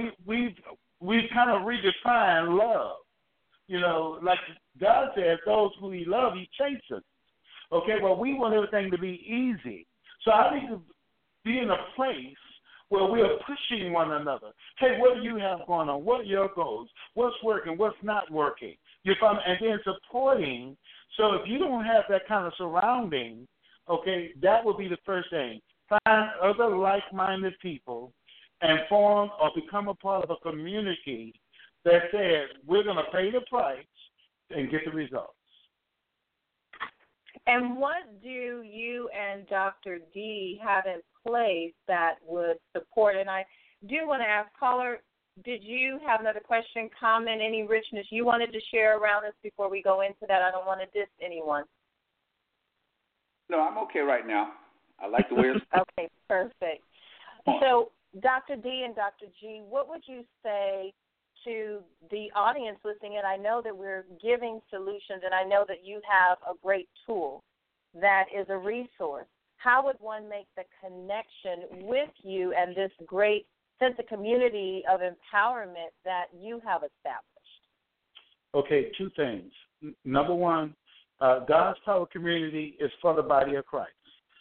kind of redefined love. Like God says, those who He loves, He chastens. Okay, well, we want everything to be easy. So I need to be in a place where we are pushing one another. Hey, what do you have going on? What are your goals? What's working? What's not working? And then supporting. So if you don't have that kind of surrounding, okay, that would be the first thing. Find other like-minded people and form or become a part of a community that says we're going to pay the price and get the results.
And what do you and Dr. D have in place that would support? And I do want to ask, caller, did you have another question, comment, any richness you wanted to share around this before we go into that? I don't want to diss anyone.
No, I'm okay right now. I like the way it's...
Okay, perfect. So, Dr. D and Dr. G, what would you say to the audience listening? And I know that we're giving solutions, and I know that you have a great tool that is a resource. How would one make the connection with you and this great sense of community of empowerment that you have established?
Okay, two things. Number one, God's Power Community is for the body of Christ.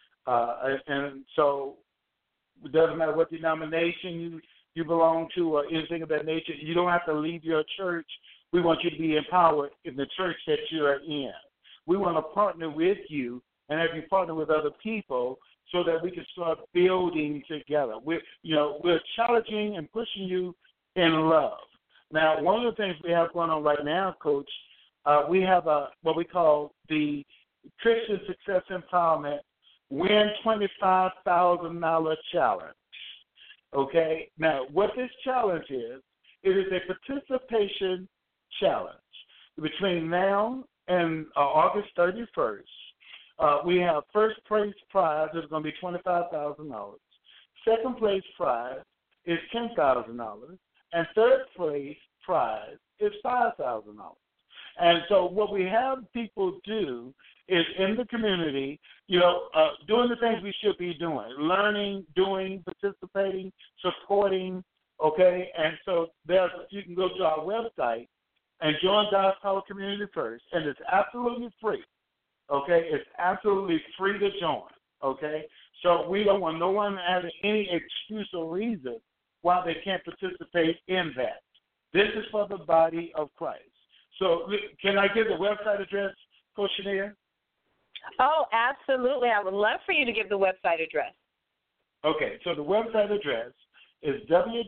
And so it doesn't matter what denomination you belong to or anything of that nature. You don't have to leave your church. We want you to be empowered in the church that you are in. We want to partner with you and have you partner with other people so that we can start building together. We're challenging and pushing you in love. Now, one of the things we have going on right now, Coach, we have what we call the Christian Success Empowerment Win $25,000 Challenge. Okay? Now, what this challenge is, it is a participation challenge. Between now and August 31st, we have first place prize is going to be $25,000. Second place prize is $10,000. And third place prize is $5,000. And so what we have people do is in the community, doing the things we should be doing, learning, doing, participating, supporting, okay? And so you can go to our website and join God's Power Community first, and it's absolutely free, okay? It's absolutely free to join, okay? So we don't want no one having any excuse or reason why they can't participate in that. This is for the body of Christ. So can I give the website address, Coach Shania?
Oh, absolutely. I would love for you to give the website address.
Okay, so the website address is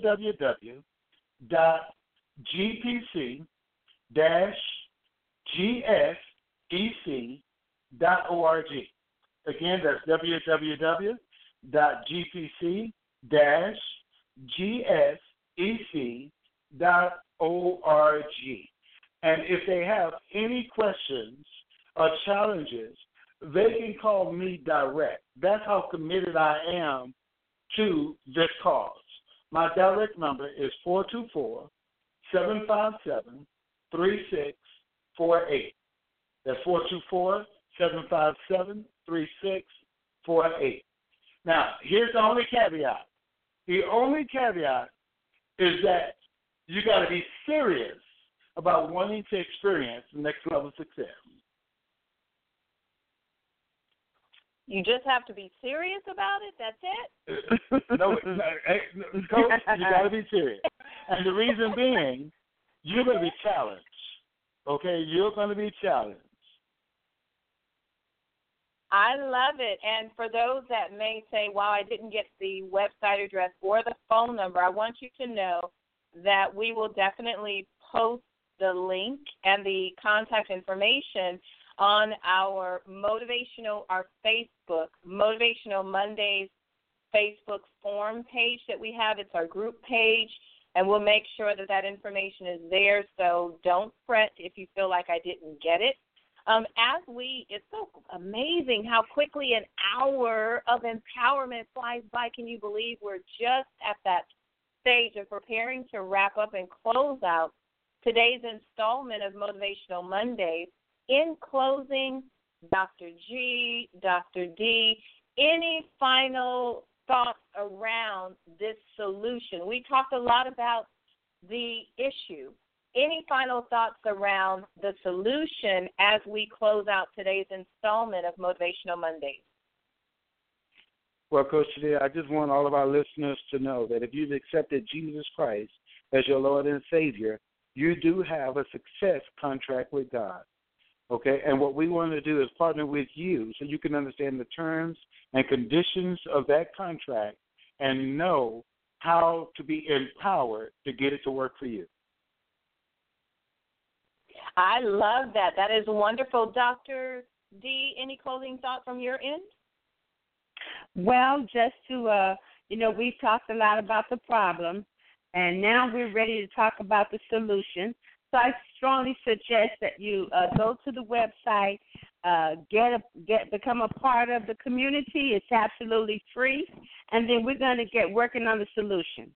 www.gpc-gsec.org. Again, that's www.gpc-gsec.org. And if they have any questions or challenges, they can call me direct. That's how committed I am to this cause. My direct number is 424-757-3648. That's 424-757-3648. Now, here's the only caveat. The only caveat is that you got to be serious about wanting to experience the next level of success.
You just have to be serious about it? That's it?
No, Coach, you got to be serious. And the reason being, you're going to be challenged. Okay? You're going to be challenged.
I love it. And for those that may say, wow, I didn't get the website address or the phone number, I want you to know that we will definitely post the link and the contact information on our Facebook, Motivational Mondays Facebook forum page that we have. It's our group page, and we'll make sure that that information is there, so don't fret if you feel like I didn't get it. It's so amazing how quickly an hour of empowerment flies by. Can you believe we're just at that stage of preparing to wrap up and close out today's installment of Motivational Mondays? In closing, Dr. G, Dr. D, any final thoughts around this solution? We talked a lot about the issue. Any final thoughts around the solution as we close out today's installment of Motivational Mondays?
Well, Coach Shania, I just want all of our listeners to know that if you've accepted Jesus Christ as your Lord and Savior, you do have a success contract with God. Okay, and what we want to do is partner with you so you can understand the terms and conditions of that contract and know how to be empowered to get it to work for you.
I love that. That is wonderful. Dr. D, any closing thoughts from your end?
Well, just to, we've talked a lot about the problem, and now we're ready to talk about the solution. So I strongly suggest that you go to the website, become a part of the community. It's absolutely free, and then we're going to get working on the solution.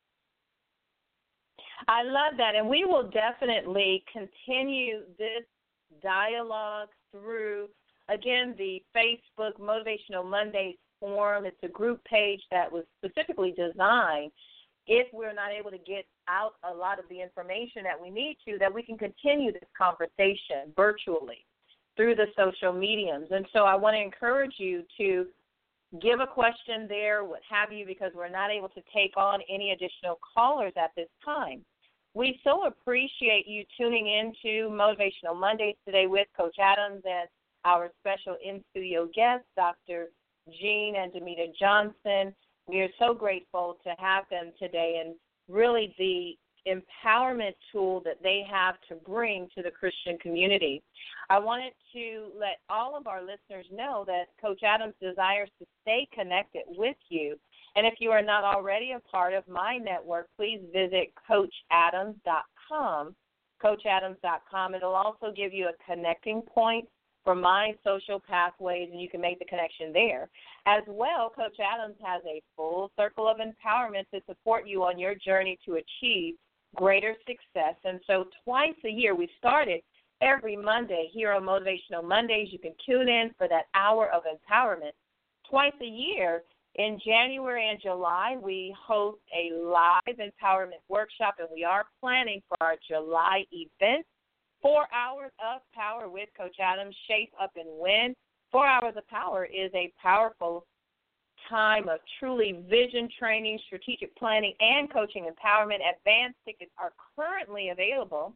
I love that, and we will definitely continue this dialogue through, again, the Facebook Motivational Mondays forum. It's a group page that was specifically designed if we're not able to get out a lot of the information that we need to, that we can continue this conversation virtually through the social mediums. And so I want to encourage you to give a question there, what have you, because we're not able to take on any additional callers at this time. We so appreciate you tuning in to Motivational Mondays today with Coach Adams and our special in-studio guests, Dr. Jean and Demita Johnson. We are so grateful to have them today, and really the empowerment tool that they have to bring to the Christian community. I wanted to let all of our listeners know that Coach Adams desires to stay connected with you. And if you are not already a part of my network, please visit CoachAdams.com. CoachAdams.com. It'll also give you a connecting point for my social pathways, and you can make the connection there. As well, Coach Adams has a full circle of empowerment to support you on your journey to achieve greater success. And so twice a year, we started every Monday here on Motivational Mondays. You can tune in for that hour of empowerment. Twice a year, in January and July, we host a live empowerment workshop, and we are planning for our July event, 4 hours of power with Coach Adams, Shape Up and Win. 4 hours of power is a powerful time of truly vision training, strategic planning, and coaching empowerment. Advanced tickets are currently available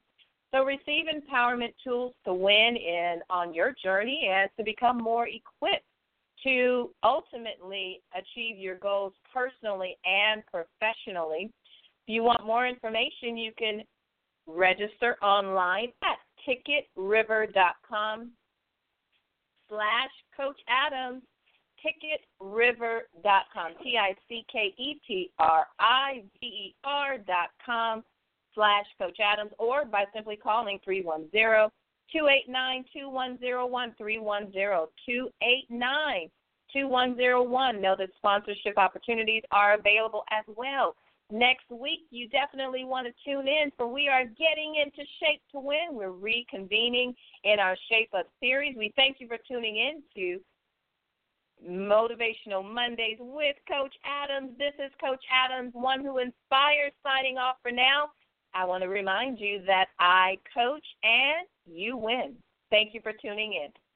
So receive empowerment tools to win on your journey and to become more equipped to ultimately achieve your goals personally and professionally. If you want more information, you can register online at ticketriver.com/Coach Adams, ticketriver.com, ticketriver.com/Coach Adams, or by simply calling 310-289-2101, 310-289-2101. Know that sponsorship opportunities are available as well. Next week, you definitely want to tune in, for we are getting into Shape to Win. We're reconvening in our Shape Up series. We thank you for tuning in to Motivational Mondays with Coach Adams. This is Coach Adams, one who inspires, signing off for now. I want to remind you that I coach and you win. Thank you for tuning in.